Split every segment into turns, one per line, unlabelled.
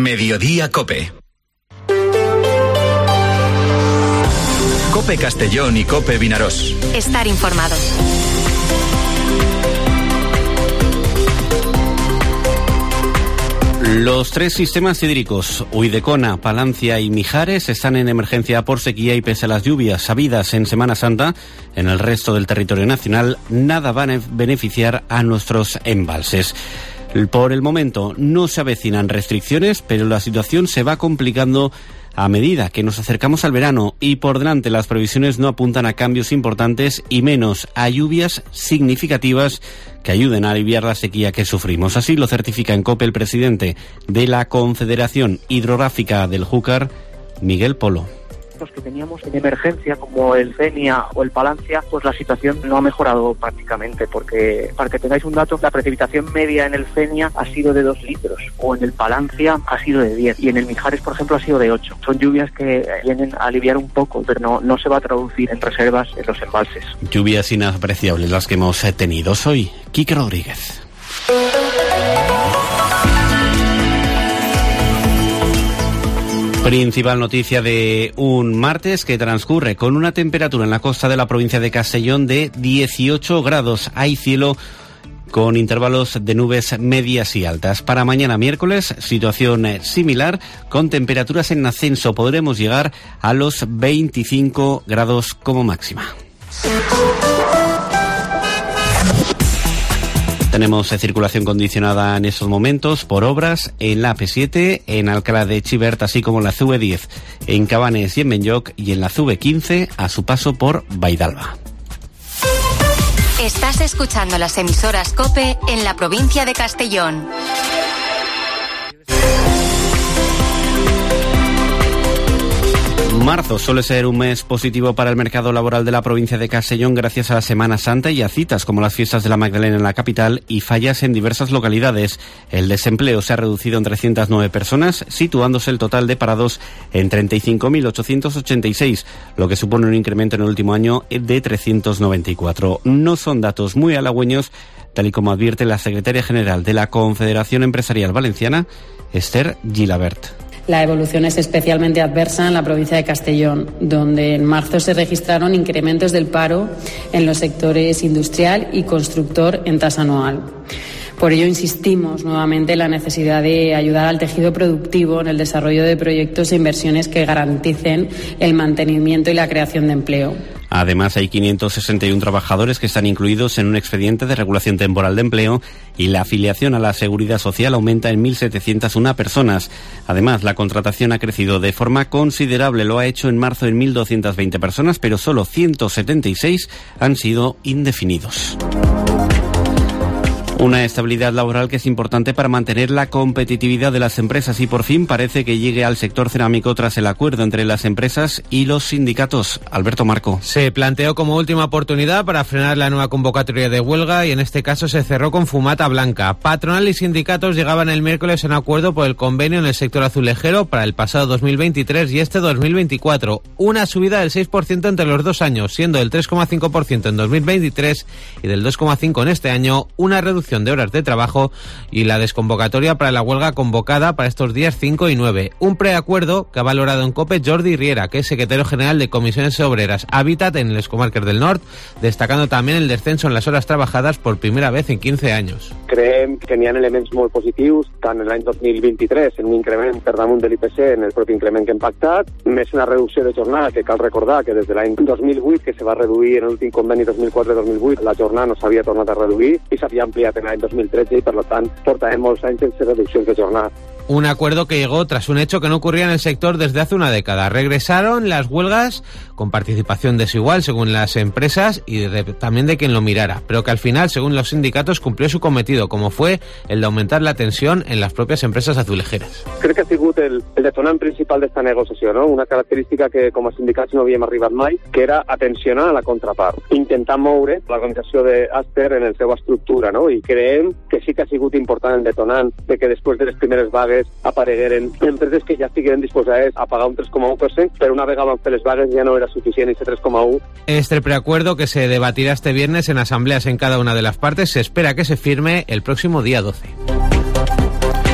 Mediodía COPE. COPE Castellón y COPE Vinarós.
Estar informado.
Los tres sistemas hídricos, Ulldecona, Palancia y Mijares, están en emergencia por sequía y pese a las lluvias habidas en Semana Santa, en el resto del territorio nacional, nada van a beneficiar a nuestros embalses. Por el momento no se avecinan restricciones, pero la situación se va complicando a medida que nos acercamos al verano y por delante las previsiones no apuntan a cambios importantes y menos a lluvias significativas que ayuden a aliviar la sequía que sufrimos. Así lo certifica en COPE el presidente de la Confederación Hidrográfica del Júcar, Miguel Polo.
Los que teníamos en emergencia, como el Fenia o el Palancia, pues la situación no ha mejorado prácticamente, porque para que tengáis un dato, la precipitación media en el Fenia ha sido de 2 litros, o en el Palancia ha sido de 10, y en el Mijares, por ejemplo, ha sido de 8. Son lluvias que vienen a aliviar un poco, pero no se va a traducir en reservas en los embalses.
Lluvias inapreciables las que hemos tenido. Soy Quique Rodríguez. Principal noticia de un martes que transcurre con una temperatura en la costa de la provincia de Castellón de 18 grados. Hay cielo con intervalos de nubes medias y altas. Para mañana miércoles, situación similar, con temperaturas en ascenso. Podremos llegar a los 25 grados como máxima. Tenemos circulación condicionada en estos momentos por obras en la AP7, en Alcalá de Xivert, así como en la CV10, en Cabanes y en Benlloc, y en la CV15 a su paso por Baidalba.
Estás escuchando las emisoras COPE en la provincia de Castellón.
Marzo suele ser un mes positivo para el mercado laboral de la provincia de Castellón gracias a la Semana Santa y a citas como las fiestas de la Magdalena en la capital y fallas en diversas localidades. El desempleo se ha reducido en 309 personas, situándose el total de parados en 35.886, lo que supone un incremento en el último año de 394. No son datos muy halagüeños, tal y como advierte la secretaria general de la Confederación Empresarial Valenciana, Esther Gilabert.
La evolución es especialmente adversa en la provincia de Castellón, donde en marzo se registraron incrementos del paro en los sectores industrial y constructor en tasa anual. Por ello insistimos nuevamente en la necesidad de ayudar al tejido productivo en el desarrollo de proyectos e inversiones que garanticen el mantenimiento y la creación de empleo.
Además, hay 561 trabajadores que están incluidos en un expediente de regulación temporal de empleo y la afiliación a la Seguridad Social aumenta en 1.701 personas. Además, la contratación ha crecido de forma considerable. Lo ha hecho en marzo en 1.220 personas, pero solo 176 han sido indefinidos. Una estabilidad laboral que es importante para mantener la competitividad de las empresas y por fin parece que llegue al sector cerámico tras el acuerdo entre las empresas y los sindicatos. Alberto Marco.
Se planteó como última oportunidad para frenar la nueva convocatoria de huelga y en este caso se cerró con fumata blanca. Patronal y sindicatos llegaban el miércoles en acuerdo por el convenio en el sector azulejero para el pasado 2023 y este 2024. Una subida del 6% entre los 2 años, siendo del 3,5% en 2023 y del 2,5% en este año, una reducción de horas de trabajo y la desconvocatoria para la huelga convocada para estos días 5 y 9. Un preacuerdo que ha valorado en COPE Jordi Riera, que es secretario general de Comisiones Obreras Habitat en les comarques del Nord, destacando también el descenso en les hores treballadores por primera vez en 15 anys.
Creiem que n'hi ha elements molt positius, tant en l'any 2023, en un increment per damunt de l'IPC, en el propi increment que hem pactat, més una reducció de jornada, que cal recordar que des de l'any 2008, que se va reduir en l'últim conveni 2004-2008, la jornada no s'havia tornat a reduir i s'havia ampliat en l'any 2013 i, per tant, portàvem molts anys sense reduccions de jornada.
Un acuerdo que llegó tras un hecho que no ocurría en el sector desde hace una década. Regresaron las huelgas con participación desigual según las empresas y también de quien lo mirara, pero que al final, según los sindicatos, cumplió su cometido, como fue el de aumentar la tensión en las propias empresas azulejeras.
Crec que ha sigut el detonant principal d'esta negociació, no? Una característica que com a sindicats no havíem arribat mai, que era atencionar a la contrapart, intentar moure l'organització d'Aster en la seva estructura, no? I creiem que sí que ha sigut important el detonant de que després de les primeres vagues aparegueren empreses que ja estigueren disposades a pagar un 3,1%, pero una vegada van fer les vagues ya no era suficiente ese 3,1%.
Este preacuerdo, que se debatirá este viernes en asambleas en cada una de las partes, se espera que se firme el próximo día 12.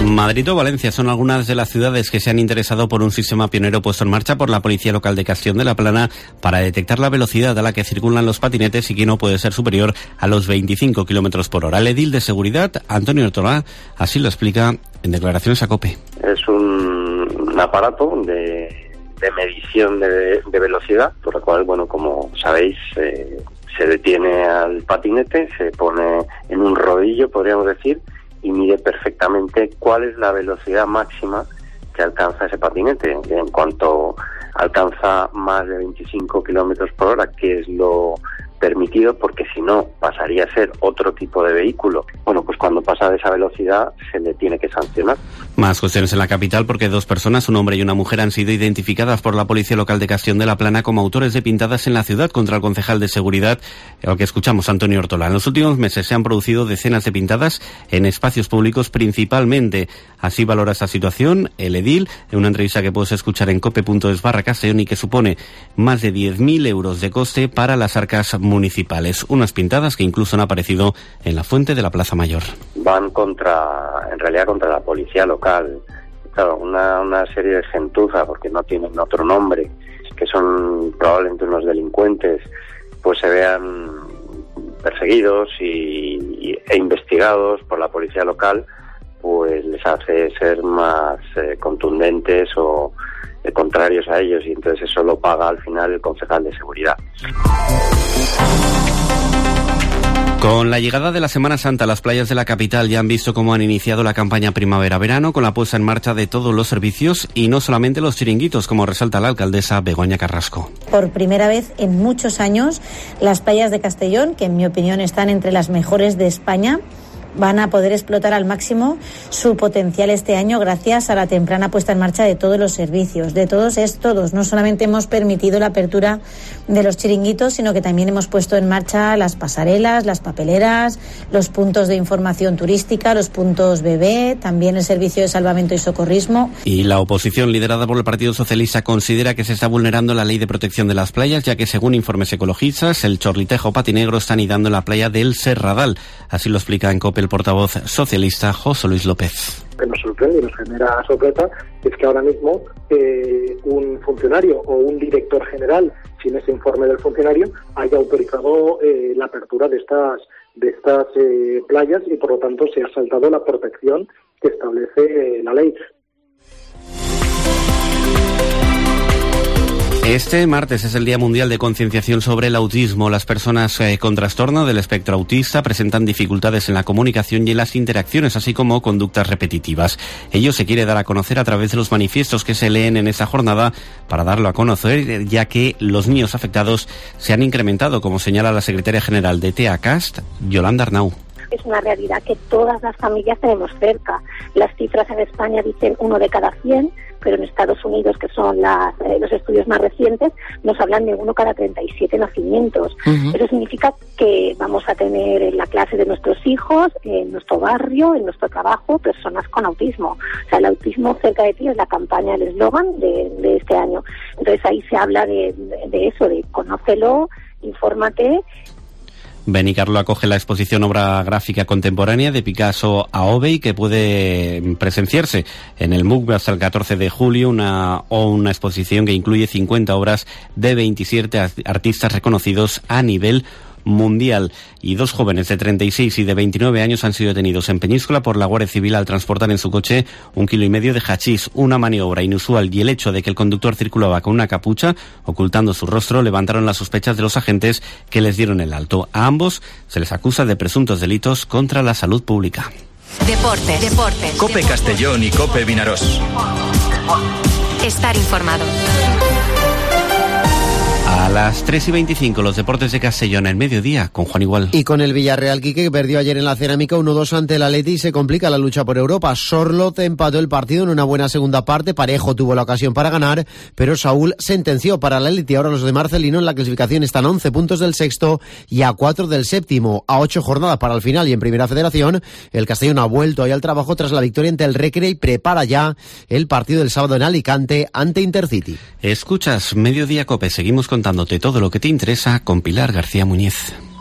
Madrid o Valencia son algunas de las ciudades que se han interesado por un sistema pionero puesto en marcha por la Policía Local de Castellón de la Plana para detectar la velocidad a la que circulan los patinetes y que no puede ser superior a los 25 km por hora. El edil de seguridad, Antonio Ortolá, así lo explica en declaraciones a COPE.
Es un aparato de medición de velocidad, por lo cual, bueno, como sabéis, se detiene al patinete, se pone en un rodillo, podríamos decir, y mide perfectamente cuál es la velocidad máxima que alcanza ese patinete. En cuanto alcanza más de 25 kilómetros por hora, que es lo permitido, porque si no pasaría a ser otro tipo de vehículo. Bueno, pues cuando pasa de esa velocidad se le tiene que sancionar.
Más cuestiones en la capital, porque 2 personas, un hombre y una mujer, han sido identificadas por la Policía Local de Castellón de la Plana como autores de pintadas en la ciudad contra el concejal de seguridad, al que escuchamos, Antonio Ortolá. En los últimos meses se han producido decenas de pintadas en espacios públicos principalmente. Así valora esta situación el edil en una entrevista que puedes escuchar en cope.es/Castellón y que supone más de 10.000 euros de coste para las arcas municipales. Unas pintadas que incluso han aparecido en la fuente de la Plaza Mayor.
Van en realidad contra la policía local. Claro, una serie de gentuza, porque no tienen otro nombre, que son probablemente unos delincuentes, pues se vean perseguidos e investigados por la policía local, pues les hace ser más contundentes o contrarios a ellos, y entonces eso lo paga al final el concejal de seguridad.
Con la llegada de la Semana Santa, las playas de la capital ya han visto cómo han iniciado la campaña primavera-verano con la puesta en marcha de todos los servicios y no solamente los chiringuitos, como resalta la alcaldesa Begoña Carrasco.
Por primera vez en muchos años, las playas de Castellón, que en mi opinión están entre las mejores de España, van a poder explotar al máximo su potencial este año gracias a la temprana puesta en marcha de todos los servicios. De todos es todos. No solamente hemos permitido la apertura de los chiringuitos, sino que también hemos puesto en marcha las pasarelas, las papeleras, los puntos de información turística, los puntos bebé, también el servicio de salvamento y socorrismo.
Y la oposición, liderada por el Partido Socialista, considera que se está vulnerando la ley de protección de las playas, ya que según informes ecologistas, el chorlitejo patinegro está anidando en la playa del Serradal. Así lo explica en COPE el portavoz socialista José Luis López.
Lo que nos sorprende y nos genera sorpresa es que ahora mismo un funcionario o un director general, sin ese informe del funcionario, haya autorizado la apertura de estas playas, y por lo tanto se ha saltado la protección que establece la ley.
Este martes es el Día Mundial de Concienciación sobre el Autismo. Las personas con trastorno del espectro autista presentan dificultades en la comunicación y en las interacciones, así como conductas repetitivas. Ello se quiere dar a conocer a través de los manifiestos que se leen en esta jornada para darlo a conocer, ya que los niños afectados se han incrementado, como señala la secretaria general de TEACAST, Yolanda Arnau.
Es una realidad que todas las familias tenemos cerca. Las cifras en España dicen 1 de cada 100, pero en Estados Unidos, que son los estudios más recientes, nos hablan de 1 cada 37 nacimientos. Eso significa que vamos a tener en la clase de nuestros hijos, en nuestro barrio, en nuestro trabajo, personas con autismo. O sea, el autismo cerca de ti es la campaña, el eslogan de este año. Entonces ahí se habla de eso, de conócelo, infórmate.
Benicarló acoge la exposición Obra Gráfica Contemporánea de Picasso a Obey, que puede presenciarse en el MUC hasta el 14 de julio, una exposición que incluye 50 obras de 27 artistas reconocidos a nivel mundial. Y 2 jóvenes de 36 y de 29 años han sido detenidos en Peñíscola por la Guardia Civil al transportar en su coche 1,5 kilos de hachís. Una maniobra inusual y el hecho de que el conductor circulaba con una capucha ocultando su rostro levantaron las sospechas de los agentes, que les dieron el alto. A ambos se les acusa de presuntos delitos contra la salud pública.
Deportes.
COPE Castellón y COPE Vinaroz.
Estar informado.
A las 3:25, los deportes de Castellón, el mediodía, con Juan Igual.
Y con el Villarreal, Quique, que perdió ayer en la Cerámica 1-2 ante el Atleti y se complica la lucha por Europa. Sorloz empató el partido en una buena segunda parte, Parejo tuvo la ocasión para ganar, pero Saúl sentenció para el Atleti. Ahora los de Marcelino en la clasificación están a 11 puntos del sexto y a 4 del séptimo, a 8 jornadas para el final. Y en Primera Federación, el Castellón ha vuelto ahí al trabajo tras la victoria ante el Recre y prepara ya el partido del sábado en Alicante ante Intercity.
Escuchas Mediodía COPE, seguimos contándote todo lo que te interesa con Pilar García Muñiz.